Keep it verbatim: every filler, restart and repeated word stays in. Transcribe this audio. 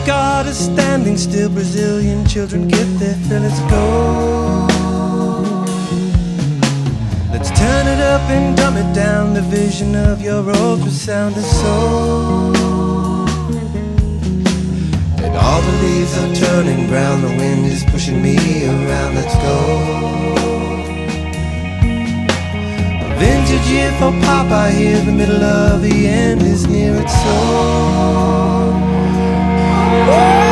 God is standing still, Brazilian children get their fill. Let's go. Let's turn it up and dumb it down. The vision of your ultrasound is so. And all the leaves are turning brown. The wind is pushing me around. Let's go. A vintage year for Popeye here. The middle of the end is near. It's so.